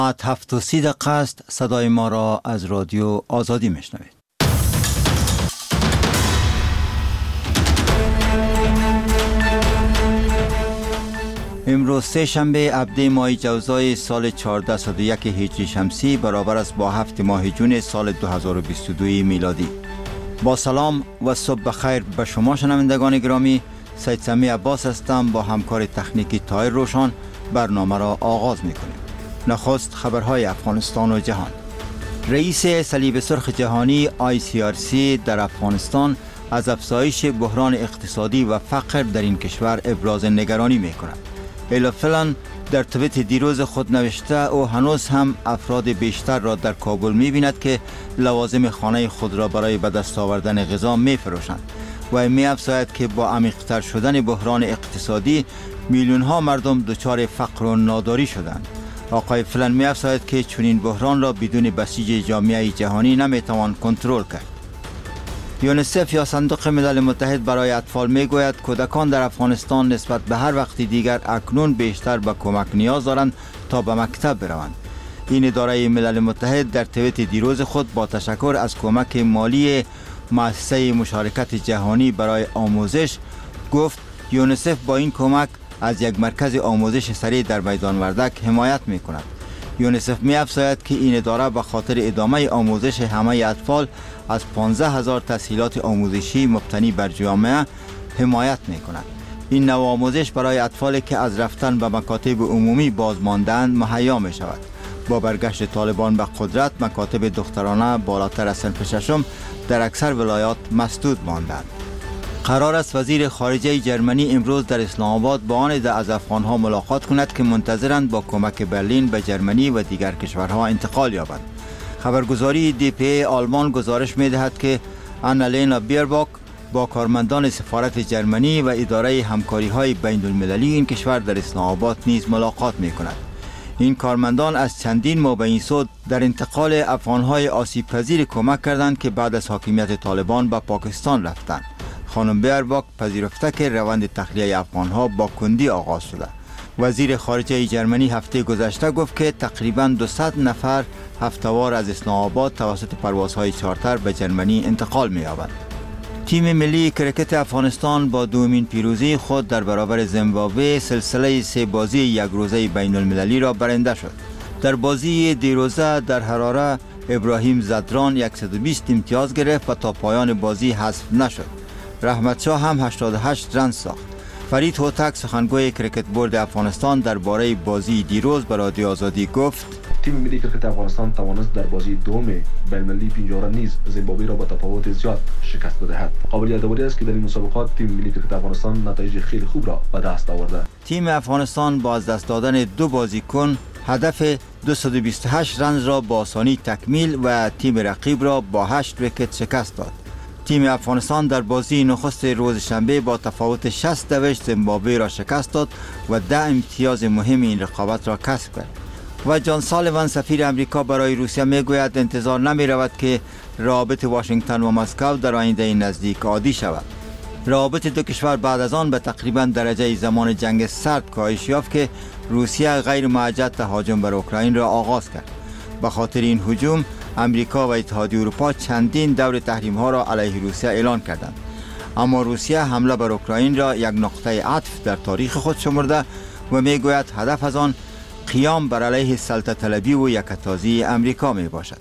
7:30 است. صدای ما را از رادیو آزادی میشنوید. امروز سه شنبه 17 ماه جوزای سال 1401 هجری شمسی برابر است با 7 ماه جون سال 2022 میلادی. با سلام و صبح بخیر به شما شنوندگان گرامی. سید سمی عباس هستم. با همکار تکنیکی طاهر روشن برنامه را آغاز میکنیم. نخست خبرهای افغانستان و جهان. رئیس صلیب سرخ جهانی ICRC در افغانستان از افزایش بحران اقتصادی و فقر در این کشور ابراز نگرانی میکند. الا فلان در توییت دیروز خود نوشته او هنوز هم افراد بیشتر را در کابل می‌بیند که لوازم خانه خود را برای به دست آوردن غذا می‌فروشند و می‌افزاید که با عمیق‌تر شدن بحران اقتصادی میلیون‌ها مردم دچار فقر و ناداری شدند. آقای فلان می‌افزاید که چنین بحران را بدون بسیج جامعه جهانی نمی‌توان کنترل کرد. یونیسف یا صندوق ملل متحد برای اطفال میگوید کودکان در افغانستان نسبت به هر وقت دیگر اکنون بیشتر به کمک نیاز دارند تا به مکتب بروند. این اداره ملل متحد در توییت دیروز خود با تشکر از کمک مالی مؤسسه مشارکت جهانی برای آموزش گفت یونیسف با این کمک از یک مرکز آموزش سریع در میدان وردک حمایت میکند. یونیسف می‌افزاید که این اداره به خاطر ادامه آموزش همه اطفال از 15,000 تسهیلات آموزشی مبتنی بر جامعه حمایت می‌کند. این نوع آموزش برای اطفالی که از رفتن به مکاتب عمومی بازمانده‌اند مهیا می‌شود. با برگشت طالبان به قدرت مکاتب دخترانه بالاتر از صنف ششم در اکثر ولایات مسدود ماندند. قرار است وزیر خارجه جرمنی امروز در اسلام آباد با آن ده از افغانها ملاقات کند که منتظرند با کمک برلین به جرمنی و دیگر کشورها انتقال یابند. خبرگزاری DPA آلمان گزارش می‌دهد که آنالینا بیرباک با کارمندان سفارت جرمنی و اداره همکاری‌های بین‌المللی این کشور در اسلام آباد نیز ملاقات می‌کند. این کارمندان از چندین ماه به این سو در انتقال افغانهای آسیب پذیر کمک کردند که بعد از حاکمیت طالبان به پاکستان رفتند. خانم بیرباک پذیرفته که روند تخلیه افغانها با کندی آغاز شده. وزیر خارجه جرمنی هفته گذشته گفت که تقریباً 200 نفر هفته‌وار از اسلام آباد توسط پروازهای چارتر به جرمنی انتقال می‌یابند. تیم ملی کرکت افغانستان با دومین پیروزی خود در برابر زیمبابوه سلسله 3 بازی یک روزه بین المللی را برنده شد. در بازی دیروزه در حراره ابراهیم زدران 120 امتیاز گرفت و تا پایان بازی حذف نشد. رحمت شاه هم 88 رن ساخت. فرید هوتک سخنگوی کرکت بورد افغانستان درباره بازی دیروز به رادیو آزادی گفت تیم ملی کرکت افغانستان توانست در بازی دوم بین‌المللی پنجره نیز زیمبابوه را با تفاوت زیاد شکست بدهد. قابل یادآوری است که در این مسابقات تیم ملی کرکت افغانستان نتایج خیلی خوب را به دست آورده. تیم افغانستان با از دست دادن 2 بازیکن هدف 228 رن را با آسانی تکمیل و تیم رقیب را با 8 ویکت شکست داد. تیم افغانستان در بازی نخست روز شنبه با تفاوت 60 دوشت زیمبابوه را شکست داد و 10 امتیاز مهم این رقابت را کسب کرد. و جان سالیوان سفیر امریکا برای روسیه میگوید انتظار نمی رود که روابط واشنگتن و مسکو در آینده نزدیک عادی شود. روابط دو کشور بعد از آن به تقریبا درجه زمان جنگ سرد کاهش یافت که روسیه غیر معجل تهاجم بر اوکراین را آغاز کرد. به خاطر این هجوم امریکا و اتحادیه اروپا چندین دور تحریم ها را علیه روسیه اعلان کردند. اما روسیه حمله بر اوکراین را یک نقطه عطف در تاریخ خود شمرده و میگوید هدف از آن قیام بر علیه سلطه طلبی و یکتازی امریکا می باشد.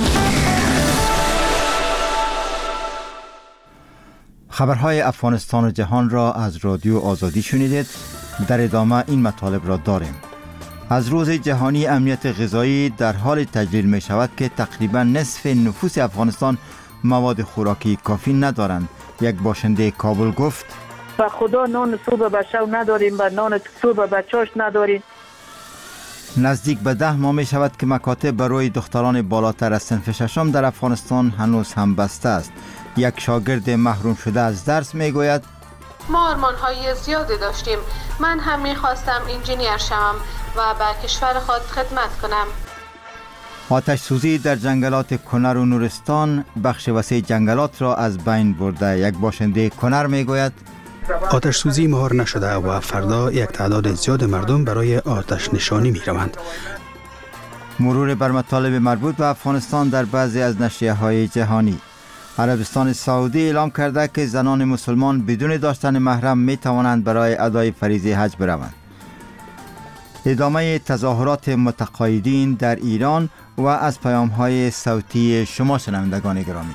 خبرهای افغانستان و جهان را از رادیو آزادی شنیدید. در ادامه این مطالب را داریم. از روز جهانی امنیت غذایی در حال تجلیل می شود که تقریبا نصف نفوس افغانستان مواد خوراکی کافی ندارند. یک باشنده کابل گفت به خدا نان صبح به شب نداریم و نان صبح به چاش نداریم. نزدیک به 10 ماه می شود که مکاتب برای دختران بالاتر از صنف ششم در افغانستان هنوز هم بسته است. یک شاگرد محروم شده از درس می گوید ما آرمان‌های زیادی داشتیم. من هم می‌خواستم انجینیر شوم و به کشور خود خدمت کنم. آتش سوزی در جنگلات کنر و نورستان بخش وسیع جنگلات را از بین برده. یک باشنده کنر میگوید آتش سوزی مهار نشده و فردا یک تعداد زیاد مردم برای آتش نشانی می روند. مرور بر مطالب مربوط به افغانستان در بعضی از نشریه‌های جهانی. عربستان سعودی اعلام کرده که زنان مسلمان بدون داشتن محرم می توانند برای ادای فریضه حج بروند. ادامه تظاهرات متقاعدین در ایران و از پیام‌های صوتی شما شنوندگان گرامی.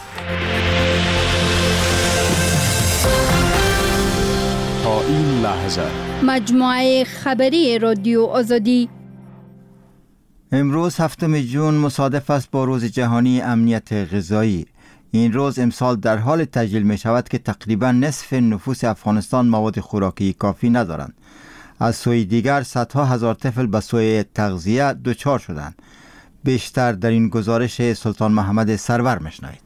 تا این لحظه مجموعه خبری رادیو آزادی. امروز 7 جون مصادف است با روز جهانی امنیت غذایی. این روز امسال در حال تجلیل می شود که تقریبا نصف نفوس افغانستان مواد خوراکی کافی ندارند. از سوی دیگر صدها هزار طفل به سوی تغذیه دچار شدند. بیشتر در این گزارش سلطان محمد سرور میشنوید.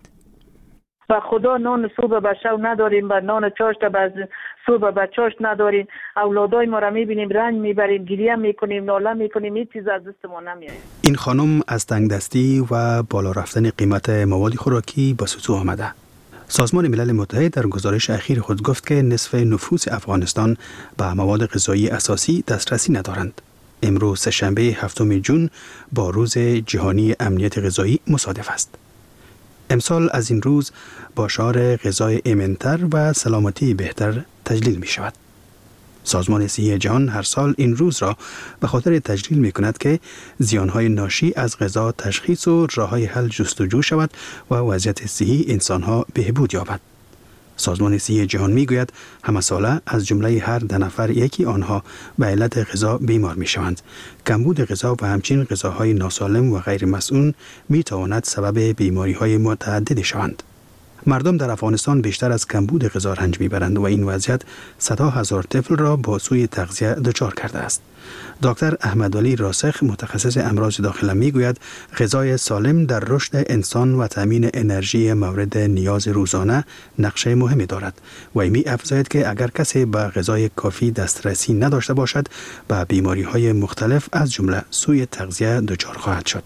و خدا نان صبح به شب نداریم و نان چاشت صبح به چاشت نداریم. اولادای ما را میبینیم رنج میبریم، گریه میکنیم، ناله میکنیم، هیچ چیز از دست ما نمیاد. این خانم از تنگدستی و بالا رفتن قیمت مواد خوراکی به سوزو آمده. سازمان ملل متحد در گزارش اخیر خود گفت که نصف نفوس افغانستان به مواد غذایی اساسی دسترسی ندارند. امروز سه‌شنبه 7 جون با روز جهانی امنیت غذایی مصادف است. امسال از این روز با شعار غذای ایمن‌تر و سلامتی بهتر تجلیل می شود. سازمان صحی جهان هر سال این روز را به خاطر تجلیل می کند که زیانهای ناشی از غذا تشخیص و راه‌های حل جستجو شود و وضعیت صحی انسانها بهبود یابد. سازمان صحی جهان می گوید همه ساله از جمله هر 2 نفر یکی آنها به علت غذا بیمار می شوند. کمبود غذا و همچنین غذاهای ناسالم و غیر مسئول می تواند سبب بیماری های متعددی شوند. مردم در افغانستان بیشتر از کمبود غذا رنج میبرند و این وضعیت صدها هزار طفل را با سوء تغذیه دچار کرده است. دکتر احمدعلی راسخ متخصص امراض داخله میگوید غذای سالم در رشد انسان و تامین انرژی مورد نیاز روزانه نقش مهمی دارد و می افزاید که اگر کسی به غذای کافی دسترسی نداشته باشد به بیماری های مختلف از جمله سوء تغذیه دچار خواهد شد.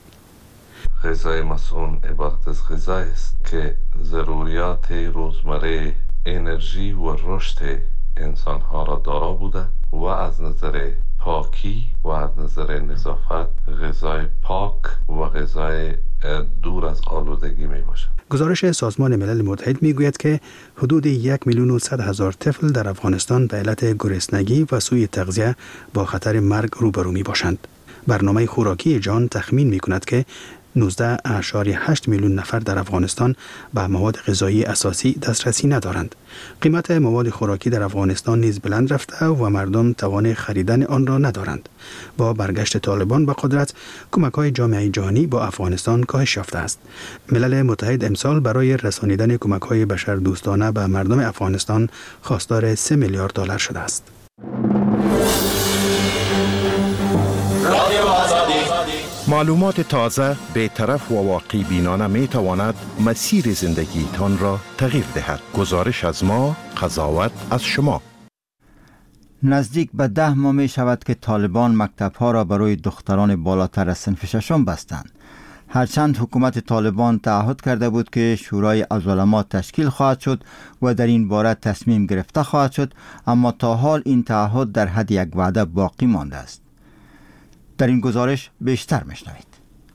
غذای مسئول عبارت از غذایی است که ضروریات روزمره انرژی و رشد انسانها را دارا بوده و از نظر پاکی و از نظر نظافت غذای پاک و غذای دور از آلودگی می باشد. گزارش سازمان ملل متحد می گوید که حدود 1,100,000 طفل در افغانستان به علت گرسنگی و سوء تغذیه با خطر مرگ روبرو می باشند. برنامه خوراکی جهان تخمین می کند که 19.8 میلیون نفر در افغانستان به مواد غذایی اساسی دسترسی ندارند. قیمت مواد خوراکی در افغانستان نیز بلند رفته و مردم توان خریدن آن را ندارند. با برگشت طالبان به قدرت، کمک‌های جامعه جهانی با افغانستان کاهش یافته است. ملل متحد امسال برای رسانیدن کمک‌های بشردوستانه به مردم افغانستان خواستار 3 میلیارد دلار شده است. معلومات تازه، بی‌طرف و واقعی بینانه می تواند مسیر زندگیتان را تغییر دهد. گزارش از ما، قضاوت از شما. نزدیک به 10 ماه می شود که طالبان مکتب‌ها را برای دختران بالاتر از صنف 6 بستند. هرچند حکومت طالبان تعهد کرده بود که شورای العلماء تشکیل خواهد شد و در این باره تصمیم گرفته خواهد شد، اما تا حال این تعهد در حد یک وعده باقی مانده است. در این گزارش بیشتر میشنوید.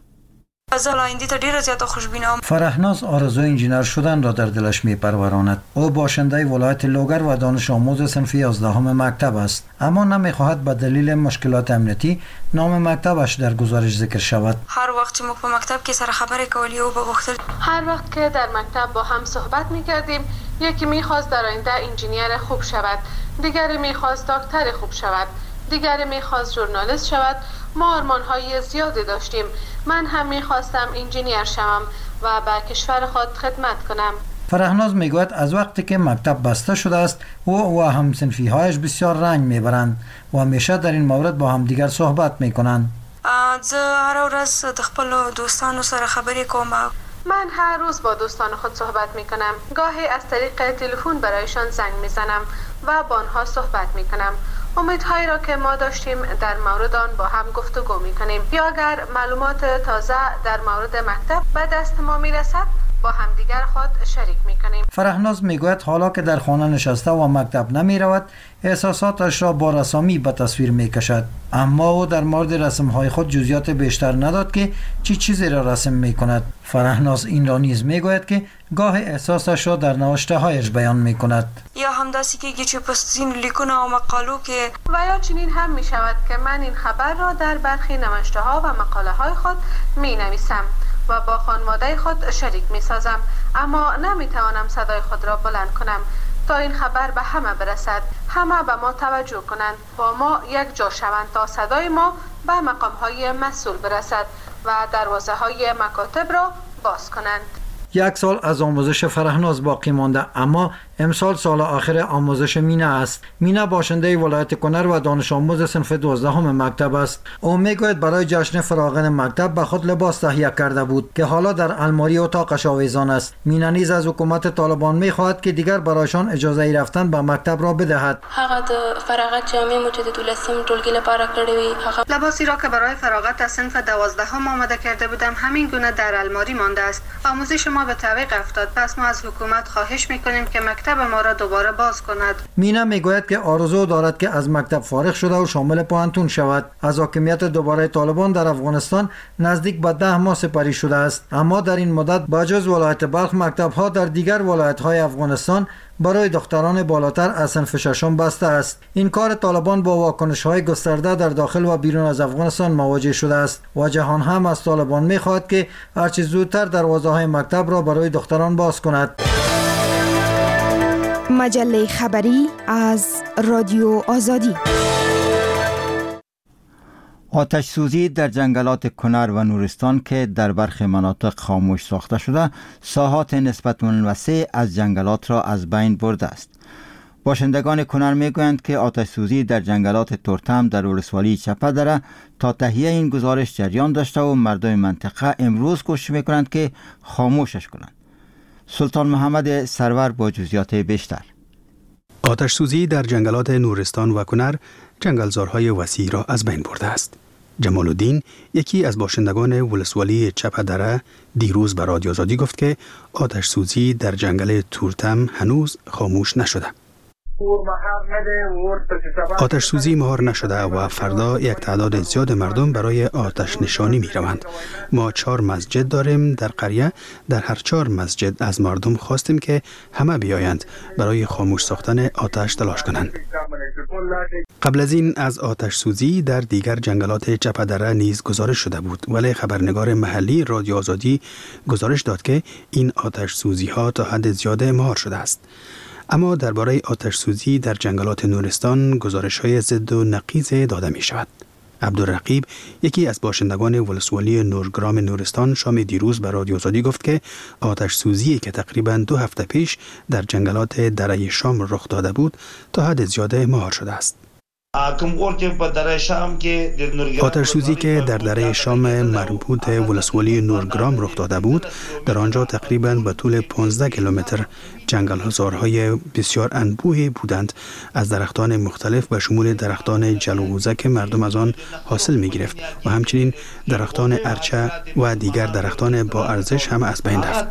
فرهناز آرزوی انجینر شدن را در دلش میپروراند. او باشنده ولایت لوگر و دانش آموز صنف 11 مکتب است، اما نمیخواهد به دلیل مشکلات امنیتی نام مکتبش در گزارش ذکر شود. هر وقت ما په مکتب کې سره خبرې کولی او به وختل هر وقت که در مکتب با هم صحبت میکردیم، یکی میخواست در آینده انجینیر خوب شود، دیگری میخواست دکتر خوب شود، دیگری میخواست ژورنالیست شود. ما آرمان‌های زیادی داشتیم. من هم میخواستم انجینیر شوم و به کشور خود خدمت کنم. فرهناز میگوید از وقتی که مکتب بسته شده است او و همصنفی‌هایش بسیار رنج میبرند و همیشه در این مورد با هم دیگر صحبت میکنند. زه هر ورځ د خپل دوستانو سره خبرې کوم. من هر روز با دوستان خود صحبت میکنم. گاهی از طریق تلفن برایشان زنگ میزنم و با آنها صحبت میکنم. امیدهایی را که ما داشتیم در مورد آن با هم گفتگو میکنیم. یا اگر معلومات تازه در مورد مکتب به دست ما میرسد با همدیگر خود شریک میکنیم. فرهناز میگوید حالا که در خانه نشسته و مکتب نمی رود احساساتش را با رسامی به تصویر می کشد، اما او در مورد رسمهای خود جزئیات بیشتر نداد که چی چیزی را رسم می کند. فرهناز این را نیز می گوید که گاه احساسش را در نوشته هایش بیان می کند. یا همداستی که گیچه پستین لیکونه و مقالو که و یا چنین هم می شود که من این خبر را در برخی نوشته ها و مقاله های خود می نویسم و با خانواده خود شریک می سازم، اما نمی توانم صدای خود را بلند کنم تا این خبر به همه برسد، همه به ما توجه کنند و ما یک جا شوند تا صدای ما به مقام های مسئول برسد و دروازه های مکاتب را باز کنند. 1 سال از آموزش فرهناز باقی مانده، اما امسال سال آخر آموزش مینه است. مینه باشنده ولایت کنر و دانش آموز صنف 12 مکتب است. او میگوید برای جشن فراغن مکتب به خود لباس تهیه کرده بود که حالا در الماری اتاقش آویزان است. مینه نیز از حکومت طالبان میخواهد که دیگر برایشان اجازه رفتن به مکتب را بدهد. هغه د فراغت جامع مجدد ولسم ټولګي لپاره کړی وی. لباسی را که برای فراغت از صنف 12 آماده کرده بودم همین گونه در الماری مانده است. آموزش ما به تعویق افتاد، پس ما از حکومت خواهش میکنیم که مکتب ما را دوباره باز کند. مینا میگوید که آرزو دارد که از مکتب فارغ شده و شامل پوهنتون شود. از حاکمیت دوباره طالبان در افغانستان نزدیک به 10 ماه سپری شده است، اما در این مدت با جز ولایت بلخ مکتب ها در دیگر ولایت های افغانستان برای دختران بالاتر از صنف 6 بسته است. این کار طالبان با واکنش های گسترده در داخل و بیرون از افغانستان مواجه شده است و جهان هم از طالبان میخواهد که هرچه زودتر دروازه های مکتب را برای دختران باز کند. مجله خبری از رادیو آزادی. آتش سوزی در جنگلات کنر و نورستان که در برخی مناطق خاموش ساخته شده، ساحات نسبتاً وسیع از جنگلات را از بین برده است. باشندگان کنر میگویند که آتش سوزی در جنگلات تورتم در ولسوالی چپه دره تا تهیه این گزارش جریان داشته و مردم منطقه امروز کوشش میکنند که خاموشش کنند. سلطان محمد سرور با جزئیات بیشتر. آتش سوزی در جنگلات نورستان و کنر جنگلزارهای وسیع را از بین برده است. جمال الدین، یکی از باشندگان ولسوالی چپه دره، دیروز به رادیو آزادی گفت که آتش سوزی در جنگل تورتم هنوز خاموش نشده. آتش سوزی مهار نشده و فردا یک تعداد زیاد مردم برای آتش نشانی می روند. ما 4 مسجد داریم در قریه. در هر 4 مسجد از مردم خواستیم که همه بیایند برای خاموش ساختن آتش تلاش کنند. قبل از این از آتش سوزی در دیگر جنگلات چپه دره نیز گزارش شده بود، ولی خبرنگار محلی رادیو آزادی گزارش داد که این آتش سوزی ها تا حد زیاد مهار شده است. اما درباره آتش سوزی در جنگلات نورستان گزارش‌های ضد و نقیض داده می شود. عبدالرقیب، یکی از باشندگان ولسوالی نورگرام نورستان، شام دیروز به رادیو آزادی گفت که آتش سوزی که تقریباً 2 هفته پیش در جنگلات دره شام رخ داده بود تا حد زیاد مهار شده است. آتش سوزی که در دره شام مربوط ولسوالی نورگرام رخ داده بود، در آنجا تقریباً به طول 15 کیلومتر جنگل‌زارهای بسیار انبوهی بودند از درختان مختلف به شمول درختان جلغوزه که مردم از آن حاصل می‌گرفت و همچنین درختان ارچه و دیگر درختان با ارزش هم از بین رفت.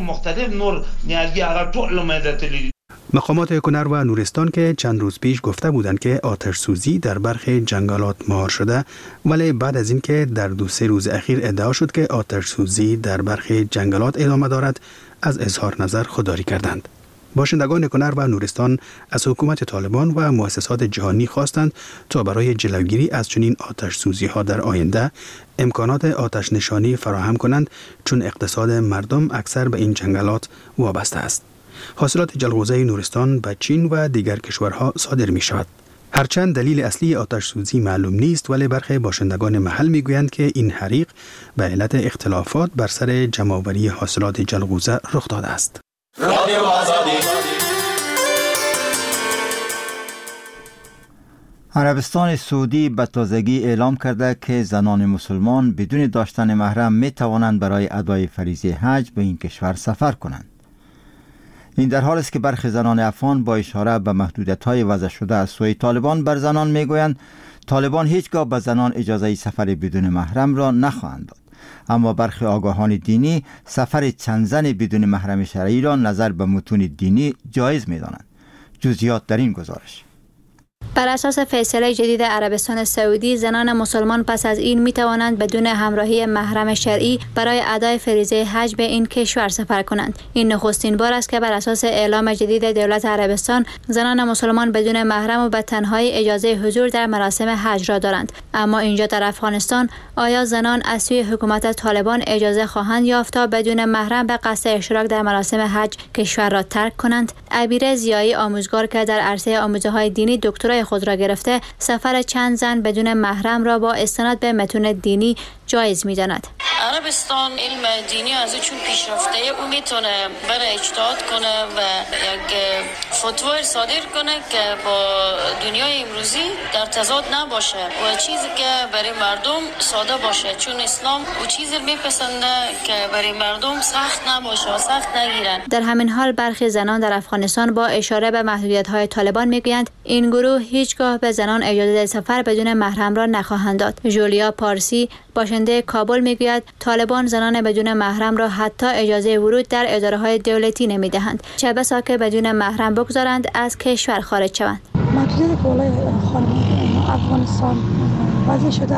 مقامات کنر و نورستان که چند روز پیش گفته بودند که آتش سوزی در برخی جنگلات مهار شده، ولی بعد از اینکه در 2-3 روز اخیر ادعا شد که آتش سوزی در برخی جنگلات ادامه دارد، از اظهار نظر خودداری کردند. باشندگان کنر و نورستان از حکومت طالبان و مؤسسات جهانی خواستند تا برای جلوگیری از چنین آتش سوزی ها در آینده امکانات آتش نشانی فراهم کنند، چون اقتصاد مردم اکثر به این جنگلات وابسته است. حاصلات جلغوزه نورستان به چین و دیگر کشورها صادر می شود. هرچند دلیل اصلی آتش سوزی معلوم نیست، ولی برخی باشندگان محل می گویند که این حریق به علت اختلافات بر سر جمع‌آوری حاصلات جلغوزه رخ داده است. عربستان سعودی به تازگی اعلام کرده که زنان مسلمان بدون داشتن محرم می توانند برای ادای فریضه حج به این کشور سفر کنند. این در حالی است که برخی زنان افغان با اشاره به محدودیت‌های وضع شده از سوی طالبان بر زنان میگویند طالبان هیچگاه به زنان اجازه سفر بدون محرم را نخواهند داد. اما برخی آگاهان دینی سفر چند زن بدون محرم شرعی را نظر به متون دینی جایز می‌دانند. جزئیات در این گزارش. بر اساس فیصله جدید عربستان سعودی، زنان مسلمان پس از این می توانند بدون همراهی محرم شرعی برای ادای فریضه حج به این کشور سفر کنند. این نخستین بار است که بر اساس اعلام جدید دولت عربستان، زنان مسلمان بدون محرم و به تنهایی اجازه حضور در مراسم حج را دارند. اما اینجا در افغانستان، آیا زنان از سوی حکومت طالبان اجازه خواهند یافت تا بدون محرم به قصد اشتراک در مراسم حج کشور را ترک کنند؟ عبیره زیایی، آموزگار که در عرصه آموزش‌های دینی دکترای خود را گرفته، سفر چند زن بدون محرم را با استناد به متون دینی جایز می‌داند. عربستان علم دینی از چون پیشرفته او میتونه برای اجتهاد کنه و یک فتوای صادر کنه که با دنیای امروزی در تضاد نباشه و چیزی که برای مردم ساده باشه، چون اسلام او چیزی میپسنده که برای مردم سخت نباشه و سخت نگیرن. در همین حال برخی زنان در افغانستان با اشاره به محدودیت‌های طالبان میگویند این گروه هیچگاه به زنان اجازه سفر بدون محرم را نخواهند داد. جولیا پارسی، باشنده کابل، میگوید طالبان زنان بدون محرم را حتی اجازه ورود در اداره‌های دولتی نمی‌دهند، چه بسا که بدون محرم بگذارند از کشور خارج شوند. محدودیت بالای خانم افغانستان وضع شده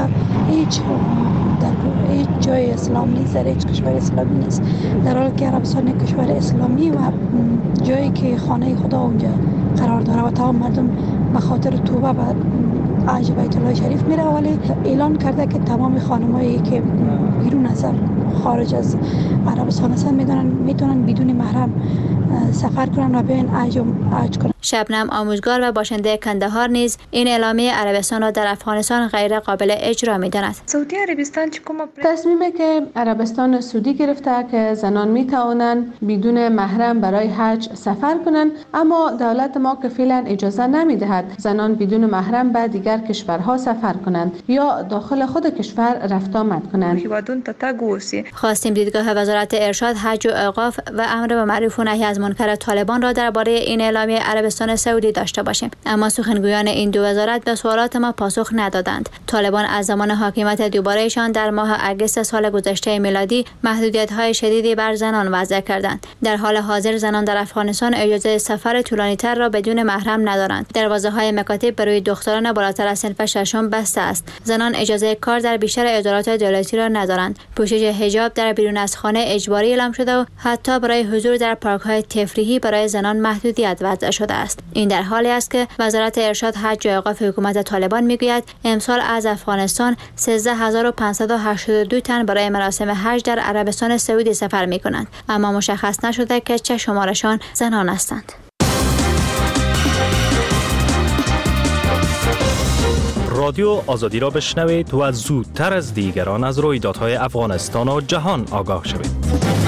در هیچ جای اسلام نیست، در هیچ کشور اسلامی نیست، در حالی که عربستان یک کشور اسلامی و جایی که خانه خدا اونجا قرار داره و تمام مردم به خاطر توبه به حج بیت الله شریف میره، ولی اعلان کرده که تمام خانمایی که بیرون از خارج از عربستان هستن میتونن بدون محرم سفر کنن و بیاین حج کنن. شبنم، آموزگار و باشنده کندهار، نیز این اعلامیه عربستان را در افغانستان غیر قابل اجرا می‌داند. سعودی عربستان تصمیمی که عربستان سعودی گرفته که زنان می‌توانند بدون محرم برای حج سفر کنند، اما دولت ما که فعلا اجازه نمی‌دهد زنان بدون محرم به دیگر کشورها سفر کنند یا داخل خود کشور رفت آمد کنند. خواستیم دیدگاه وزارت ارشاد، حج و اوقاف و امر به معروف و نهی از منکر طالبان را درباره این اعلامیه عربستان سعودی داشته باشیم، اما سخنگویان این دو وزارت به سوالات ما پاسخ ندادند. طالبان از زمان حاکمیت دوبارهشان در ماه اگست سال گذشته میلادی محدودیت‌های شدیدی بر زنان وضع کردند. در حال حاضر زنان در افغانستان اجازه سفر طولانی‌تر را بدون محرم ندارند. دروازه‌های مکاتب برای دختران بالاتر از صنف ششم بسته است. زنان اجازه کار در بیشتر ادارات دولتی را ندارند. پوشش حجاب در بیرون از خانه اجباری اعلام شده و حتی برای حضور در پارک‌های تفریحی برای زنان محدودیت وضع شده است. این در حالی است که وزارت ارشاد، حج و اوقاف حکومت طالبان میگوید امسال از افغانستان 13582 تن برای مراسم حج در عربستان سعودی سفر می‌کنند، اما مشخص نشده که چه شمارشان زنان هستند. رادیو آزادی را بشنوید و زودتر از دیگران از رویدادهای افغانستان و جهان آگاه شوید.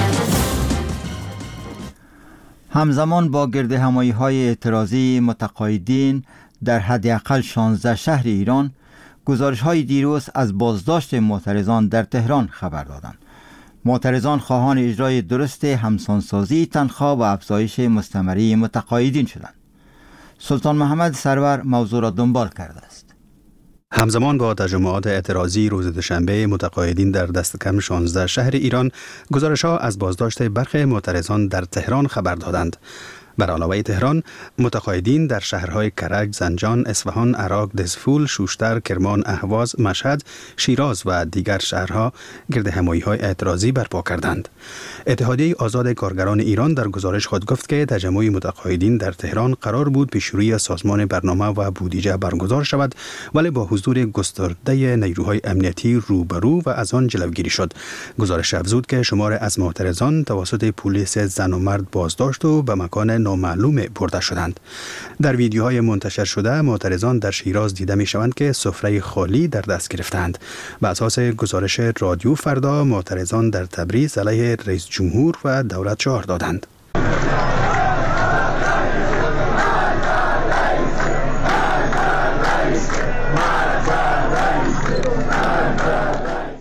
همزمان با گردهمایی‌های اعتراضی متقاعدین در حداقل 16 شهر ایران، گزارش‌های دیروز از بازداشت معترضان در تهران خبر دادند. معترضان خواهان اجرای درست همسانسازی تنخواه و افزایش مستمری متقاعدین شدند. سلطان محمد سرور موضوع را دنبال کرده است. همزمان با تجمعات اعتراضی روز دوشنبه متقاعدین در دست کم 16 شهر ایران، گزارش‌ها از بازداشت برخی معترضان در تهران خبر دادند. بر علاوه تهران، متقاعدین در شهرهای کرج، زنجان، اصفهان، عراق، دزفول، شوشتر، کرمان، اهواز، مشهد، شیراز و دیگر شهرها گردهمایی‌های اعتراضی برپا کردند. اتحادیه آزاد کارگران ایران در گزارش خود گفت که تجمع متقاعدین در تهران قرار بود پیش روی سازمان برنامه و بودجه برگزار شود، ولی با حضور گسترده نیروهای امنیتی روبرو و از آن جلوگیری شد. گزارش افزود که شمار از معترضان توسط پلیس زن و مرد بازداشت و به مکان نامعلوم برده شدند. در ویدیوهای منتشر شده معترضان در شیراز دیده می شوند که سفره خالی در دست گرفتند. بر اساس گزارش رادیو فردا، معترضان در تبریز علیه رئیس جمهور و دولت شعار دادند.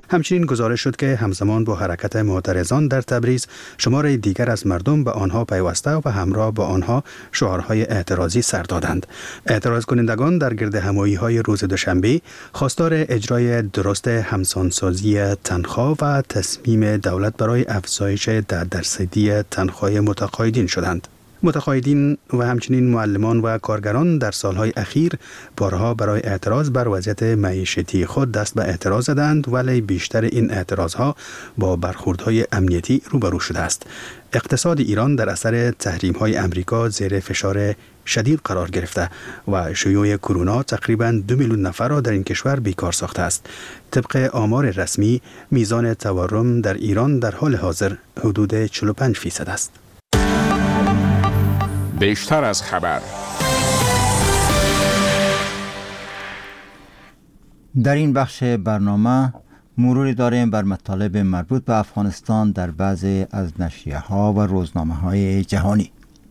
همچنین گزارش شد که همزمان با حرکت معترضان در تبریز شمار دیگر از مردم به آنها پیوسته و همراه با آنها شعارهای اعتراضی سر دادند. اعتراض کنندگان در گرد همایی‌های روز دوشنبه خواستار اجرای درست همسانسازی تنخواه و تصمیم دولت برای افزایش 10% تنخواه متقاعدین شدند. متقاعدین و همچنین معلمان و کارگران در سالهای اخیر بارها برای اعتراض بر وضعیت معیشتی خود دست به اعتراض زدند، ولی بیشتر این اعتراضها با برخوردهای امنیتی روبرو شده است. اقتصاد ایران در اثر تحریم‌های امریکا زیر فشار شدید قرار گرفته و شیوع کرونا تقریباً 2 میلیون نفر را در این کشور بیکار ساخته است. طبق آمار رسمی میزان تورم در ایران در حال حاضر حدود 45% است. بیشتر از خبر. در این بخش برنامه مروری داریم بر مطالب مربوط به افغانستان در بعضی از نشریه‌ها و روزنامه‌های جهانی.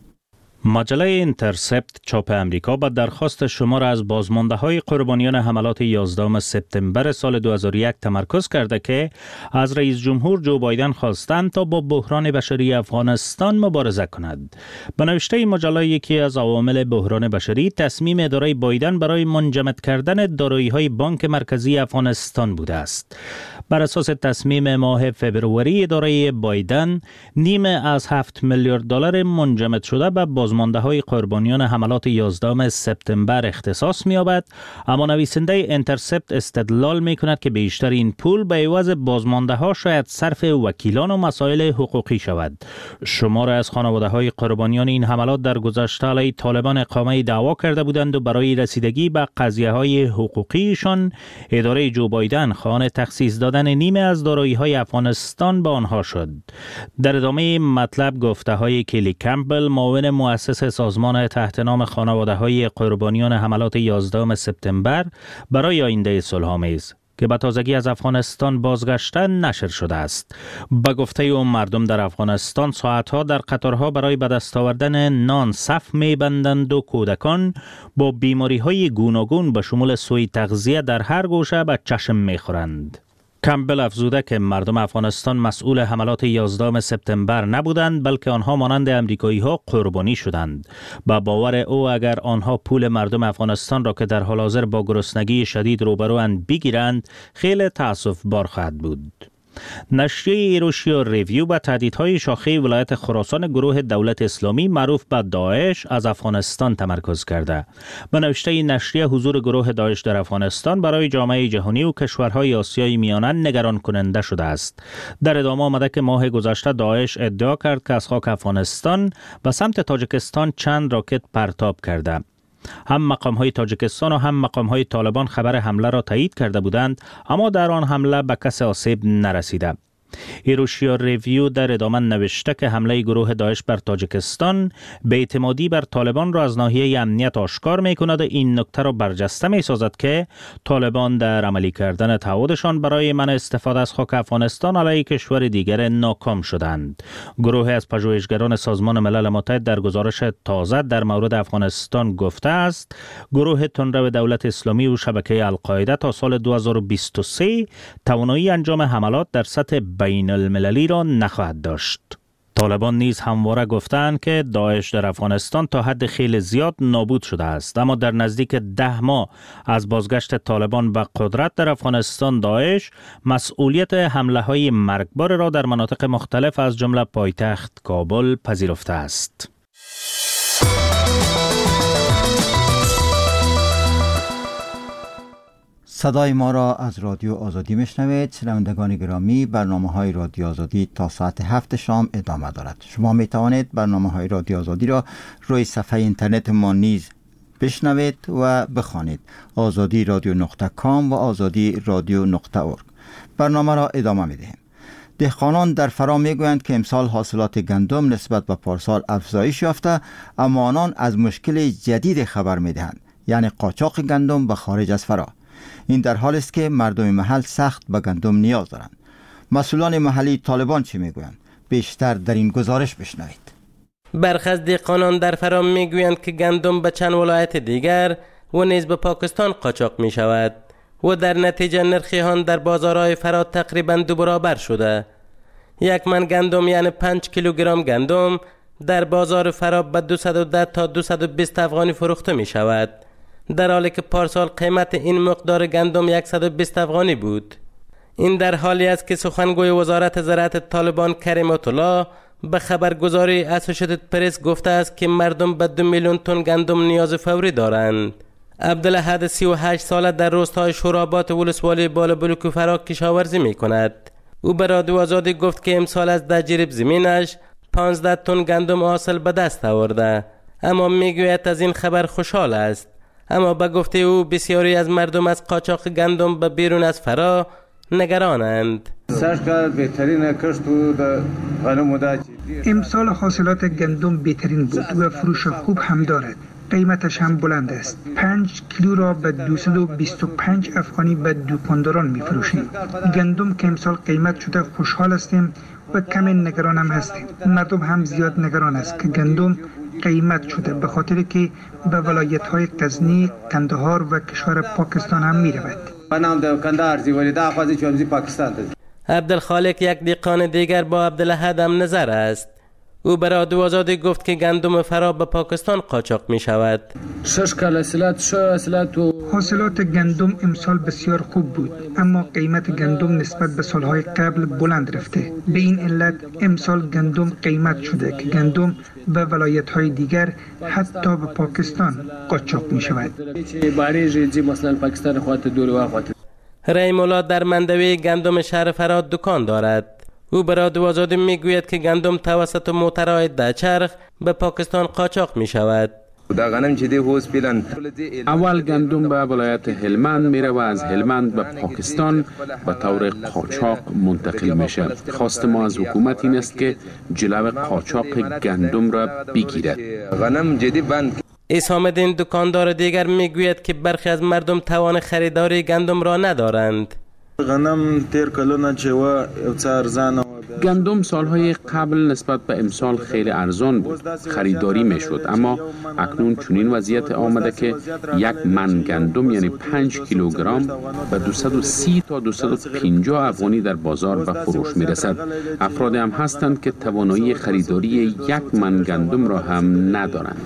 مجله اینترسپت چاپ امریکا با درخواست شمار از بازمانده‌های قربانیان حملات 11 سپتامبر سال 2001 تمرکز کرده که از رئیس جمهور جو بایدن خواستند تا با بحران بشری افغانستان مبارزه کند. به نوشته مجله یکی از عوامل بحران بشری تصمیم اداره بایدن برای منجمد کردن دارایی‌های بانک مرکزی افغانستان بوده است. بر اساس تصمیم ماه فوریه اداره بایدن نیمه از 7 میلیارد دلار منجمد شده به بازمانده‌های قربانیان حملات 11 سپتامبر اختصاص می‌یابد، اما نویسنده اینترسپت استدلال می‌کند که بیشتر این پول به عوض بازمانده‌ها شاید صرف وکیلان و مسائل حقوقی شود. شمار از خانواده‌های قربانیان این حملات در گذشته علیه طالبان اقامه دعوا کرده بودند و برای رسیدگی به قضیه‌های حقوقیشان اداره جو بایدن خواهان تخصیص دادن نیمه از دارایی‌های افغانستان به آنها شد. در ادامه مطلب گفته‌های کلی کمپبل، معاون مؤسس سازمان تحت نام خانواده‌های قربانیان حملات 11 سپتامبر برای آینده صلح‌آمیز که به تازگی از افغانستان بازگشتن نشر شده است. به گفته او مردم در افغانستان ساعتها در قطارها برای به دست آوردن نان صف می‌بندند و کودکان با بیماری‌های گوناگون به شمول سوء تغذیه در هر گوشه به چشم می‌خورند. کمبل افزوده که مردم افغانستان مسئول حملات 11 سپتامبر نبودند، بلکه آنها مانند امریکایی‌ها قربانی شدند. با باور او اگر آنها پول مردم افغانستان را که در حال حاضر با گرسنگی شدید روبروند بگیرند، خیلی تأسف‌بار خواهد بود. نشریه ایروشیا ریویو با تهدیدهای شاخه ولایت خراسان گروه دولت اسلامی معروف به داعش از افغانستان تمرکز کرده. به نوشته نشریه حضور گروه داعش در افغانستان برای جامعه جهانی و کشورهای آسیای میانه نگران کننده شده است. در ادامه آمده که ماه گذشته داعش ادعا کرد که از خاک افغانستان به سمت تاجیکستان چند راکت پرتاب کرده. هم مقام‌های تاجیکستان و هم مقام‌های طالبان خبر حمله را تایید کرده بودند، اما در آن حمله به کسی آسیب نرسیده. ایروشیا ریویو در ادامه نوشته که حمله گروه داعش بر تاجیکستان بی‌اعتمادی بر طالبان را از ناحیه امنیت آشکار می‌کند و این نکته را برجسته می‌سازد که طالبان در عملی کردن تعهدشان برای منع استفاده از خاک افغانستان علیه کشور دیگر ناکام شدند. گروه از پژوهشگران سازمان ملل متحد در گزارش تازه در مورد افغانستان گفته است گروه تندرو دولت اسلامی و شبکه القاعده تا سال 2023 توانایی انجام حملات در سطح بین المللی را نخواهد داشت. طالبان نیز همواره گفتند که داعش در افغانستان تا حد خیلی زیاد نابود شده است، اما در نزدیک 10 ماه از بازگشت طالبان به قدرت در افغانستان داعش مسئولیت حمله های مرگبار را در مناطق مختلف از جمله پایتخت کابل پذیرفته است. صدای ما را از رادیو آزادی میشنوید. شنوندگان گرامی، برنامه‌های رادیو آزادی تا ساعت 7 شام ادامه دارد. شما می توانید برنامه‌های رادیو آزادی را روی صفحه اینترنت ما نیز بشنوید و بخوانید: azadi.com و azadi.org. برنامه را ادامه می‌دهیم. دهقانان در فرا میگویند که امسال حاصلات گندم نسبت به پارسال افزایش یافته، اما آنان از مشکل جدید خبر می‌دهند، یعنی قاچاق گندم به خارج از فرا. این در حالی است که مردم محل سخت به گندم نیاز دارند. مسئولان محلی طالبان چه میگویند؟ بیشتر در این گزارش بشنوید. برخی از دهقانان در فرام میگویند که گندم به چند ولایت دیگر و نیز به پاکستان قاچاق می شود و در نتیجه نرخ آن در بازارهای فرا تقریباً 2 برابر شده. 1 من گندم یعنی 5 کیلوگرم گندم در بازار فرا به 210 تا 220 افغانی فروخته می شود، در حالی که پارسال قیمت این مقدار گندم 120 افغانی بود. این در حالی است که سخنگوی وزارت زراعت طالبان کریم الله به خبرگزاری اسوشیتد پرس گفته است که مردم به 2 میلیون تن گندم نیاز فوری دارند. عبدالاحد 38 ساله در روستای شورابات ولسوالی بالابلوک فرا کشاورزی می کند. او به رادیو آزادی گفت که امسال از 10 جریب زمینش 15 تن گندم حاصل به دست آورده، اما میگوید از این خبر خوشحال است. اما به گفته او بسیاری از مردم از قاچاق گندم به بیرون از فرا نگرانند. امسال حاصلات گندم بهترین بود و فروش خوب هم دارد. قیمتش هم بلند است. 5 کیلو را به 225 افغانی به دکانداران می فروشیم. گندم که امسال قیمت شده خوشحال هستیم و کمی نگران هم هستیم. مردم هم زیاد نگران است که گندم قیمت شده به خاطر که به ولایت های غزنی، کندهار و کشور پاکستان هم می رود. عبدالخالق یک دیقان دیگر با عبدالاحد هم نظر است. او به رادیو آزادی گفت که گندم فرا به پاکستان قاچاق می شود. حاصلات گندم امسال بسیار خوب بود، اما قیمت گندم نسبت به سالهای قبل بلند رفته. به این علت امسال گندم قیمت شده که گندم به ولایت های دیگر حتی به پاکستان قاچاق می شود. رحیم الله در مندوی گندم شهر فرا دکان دارد. او به رادیو آزادی میگوید که گندم توسط موترهای دچرخ به پاکستان قاچاق می شود. اول گندم به ولایت هلمند میره و از هلمند به پاکستان به طور قاچاق منتقل میشه. خواست ما از حکومت این است که جلو قاچاق گندم را بگیرد. اسام الدین دکاندار دیگر میگوید که برخی از مردم توان خریداری گندم را ندارند. گندم سالهای قبل نسبت به امسال خیلی ارزان بود، خریداری میشد، اما اکنون چنین وضعیت آمده که 1 من گندم یعنی 5 کیلوگرم به 230 تا 250 افغانی در بازار به فروش میرسد. افراد هم هستند که توانایی خریداری 1 من گندم را هم ندارند.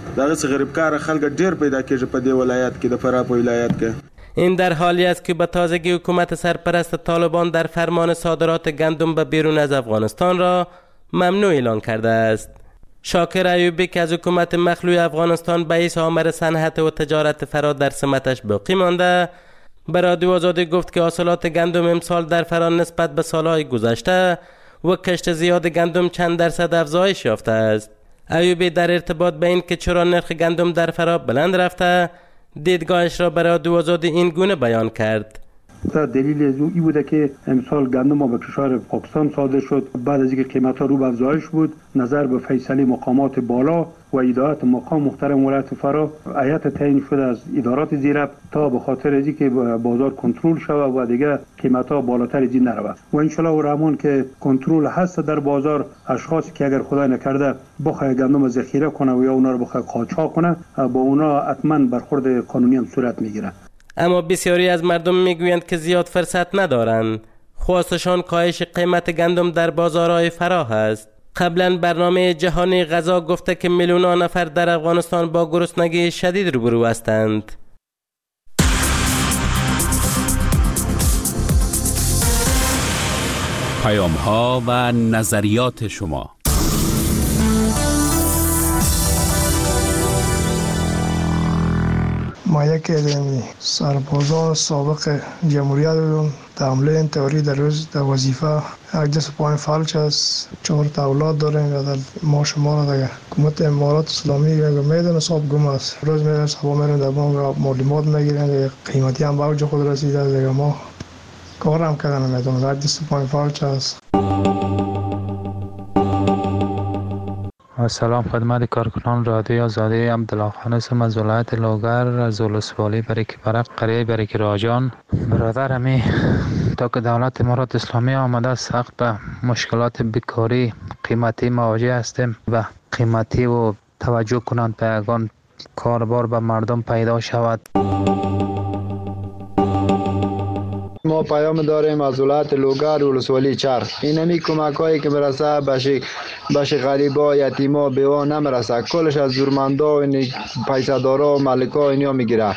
این در حالی است که به تازگی حکومت سرپرست طالبان در فرمان صادرات گندم به بیرون از افغانستان را ممنوع اعلان کرده است. شاکر ایوبی که از حکومت مخلوع افغانستان به حیث آمر صنعت و تجارت فرا در سمتش باقی مانده، به رادیو آزادی گفت که حاصلات گندم امسال در فرا نسبت به سالهای گذشته و کشت زیاد گندم چند درصد افزایش یافته است. ایوبی در ارتباط به این که چرا نرخ گندم در فرا بلند رفته، دیدگاهش را برای رادیو آزادی این گونه بیان کرد. دلیل از او بوده که امسال گندم به کشور پاکستان صادر شد. بعد از اینکه قیمت‌ها رو به افزایش بود، نظر به فیصله مقامات بالا و ادارات مقام محترم ولایت فرا، هیئت تعیین شده از ادارات زیرب تا به خاطر از اینکه بازار کنترل شود و دیگه قیمت‌ها بالاتر از این نرود و ان شاء الله رحمان که کنترل هست در بازار، اشخاصی که اگر خدای نکرده بخواد گندم ذخیره کنه و یا اونا رو بخواد قاچاق کنه، با اونا حتما برخورد قانونی هم صورت میگیره. اما بسیاری از مردم میگویند که زیاد فرصت ندارند. خواستشان کاهش قیمت گندم در بازارهای فرا است. قبلا برنامه جهانی غذا گفته که میلیون‌ها نفر در افغانستان با گرسنگی شدید روبرو هستند. پیام‌ها و نظریات شما. ما یکی از سربازان سابق جمهوریت بودم. در حمله تئوری در روز در وظیفه یک دست پایین فلج است. 4 تا اولاد داریم و ما شما را در حکومت امارات اسلامی میدن صاحب گم است. روز میرن صبح میرن در بانک معلومات میگیرن، قیمتی هم به اوج خود رسیده دیگه. ما کار هم کردن نمیدونم. یک دست پایین فلج است. سلام خدمت کارکنان رادیو آزادی. عبدالله خان هستم از ولایت لوگر، از ولسوالی برک قریه برک راجان. برادر همی تا که دولت امارات اسلامی آمده سخت به مشکلات بیکاری قیمتی مواجه هستیم و قیمتی و توجه کنند به یگان کاربار به مردم پیدا شود. ما پیام داریم از ولایت لوگر و ولسوالی چرخ. اینمی کمک هایی که برسه بش غریبا، یتیما، بیوا نمیرسه، کلش از زورمندا و پیسدارا و مالکا اینیا میگیره.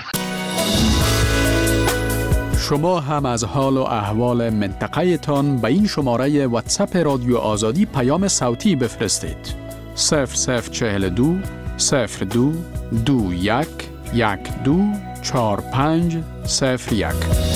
شما هم از حال و احوال منطقه تان به این شماره واتساپ رادیو آزادی پیام صوتی بفرستید. 0042 02 21 12 45 01.